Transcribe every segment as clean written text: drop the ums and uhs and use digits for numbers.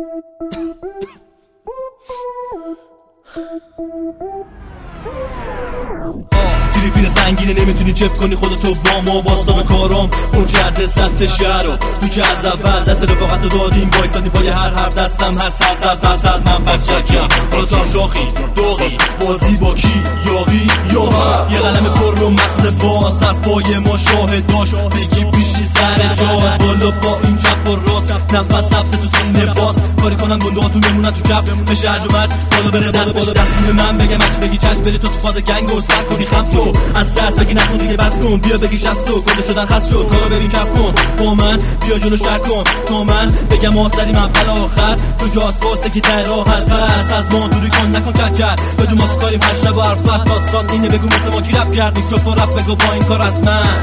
تریپین سنگینه نمیتونی چپ کنی خودتو با ما واسطا به کارم پر کرده سطح شهر رو تو که از اول دست رفاقت رو دادیم وایسادیم پای هر حرف دستم هر سر من پس شکم حالا تو هم شاخی داغی بازی با کی یاقی یا یه قلم پر رو مغز باز حرفای ما شاهد داشت بگی پیشی سر جا بالا با این چپ و راست نفس ثبت تو سینه باز کاری کنن گنده هاتون بمونن تو کف بشه هرج و مرج بالا بره دست بالا دستیم به من بگم اچ بگی چشم بری تو فاز گنگ و سر کنی خم تو از دست بگی نکن دیگه بس کن بیا بگی شست تو گنده شدن خست شد کارا بریم کف کن با من بیا جلو شر کن تا من بگم آسری من بلا آخر تو جا آسفالت که تر راحت پس از ما دوری کن نکن کچر بدون ما تو کاریم هر شب و حرف بست داستان اینه بگو مثل ما کی رپ کرد میکروفون رپ بگو با این کار از من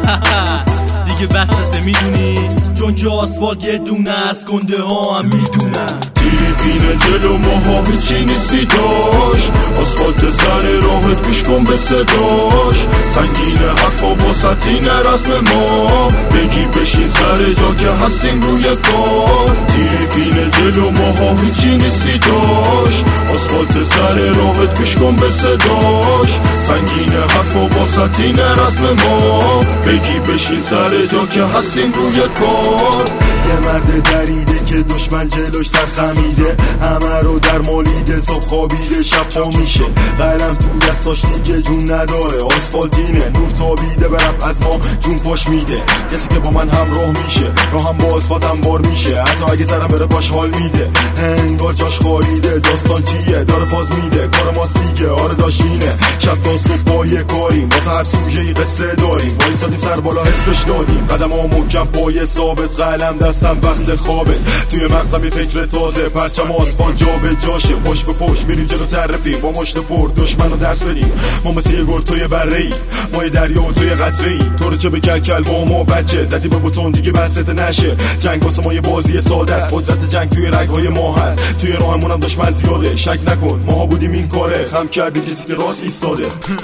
دیگه بسته میدونی چون که آسفالت یه دونه از گنده ها هم میدونن تریپین جلو ماها هیچی نیستی داشت آسفالت سر راحت گوش کن به صداش سنگین حرفا واسطی رسم ما بگی بشین سر جا که هستیم روی کار تریپین جلو ماها هیچی نیستی داشت آسفالت سر راحت گوش کن به صداش سنگین حرفا واسطی رسم ما بگی بشین سر جا که هستیم روی کار یه مرد دریده که دشمن جلوش سر خمیده همه رو در مالیده صبح خوابیده شب پا میشه قلم تو دستاش دیگه جون نداره آسفالتینه نور تابیده به رپ از ما جون پاش میده کسی که با من همراه میشه راهم با آسفالت هم بار میشه حتی اگه سرم بره پاش حال میده انگار جاش خالیده داستان چیه داره فاز میده کار ماست دیگه آره داشینه شب تا صبح با یه کاریم واسه هر سوژه‌ای قصه داریم وایسادیم سر بالا حسش دادیم قدم ها محکم پای ثابت قلم دستم وقت خوابه توی مغزم یه فکر تازه پرچم آسفالت جا به جاشه پشت به پشت میریم جلو رفیق با مشت پر دشمن رو درس بدیم ما مثل یه گرد توی بره ای ما یه دریا و توی قطره ای تو رو چه به کلکل با ما بچه زدی به بوتون دیگه بسته نشه جنگ واسه ما یه بازی ساده است قدرت جنگ توی رگ‌های ما هست توی راهمون هم دشمن زیاده شک نکن ما بودیم این کاره خم کردیم کسی که راست ایستاده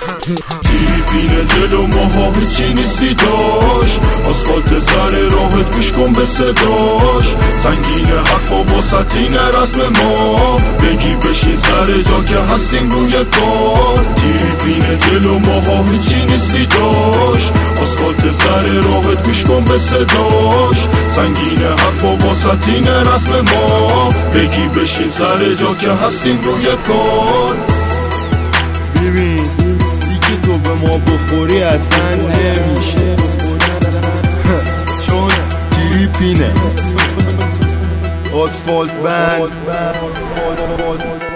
تریپین جلو ماها هیچی نیستی داشت آسفالت سر راحت گوش کن به صداش سنگین حرفا واسطی رسم ما بگی بشین سر جا که هستیم روی کار تریپین جلو ماها هیچی نیستی داشت آسفالت سر راحت گوش کن به صداش سنگین حرفا واسطی رسم ما بگی بشین سر جا که هستیم روی کار ببین دیگه تو به ما بخوری اصلا نمیشه چون تریپینه آسفالت بند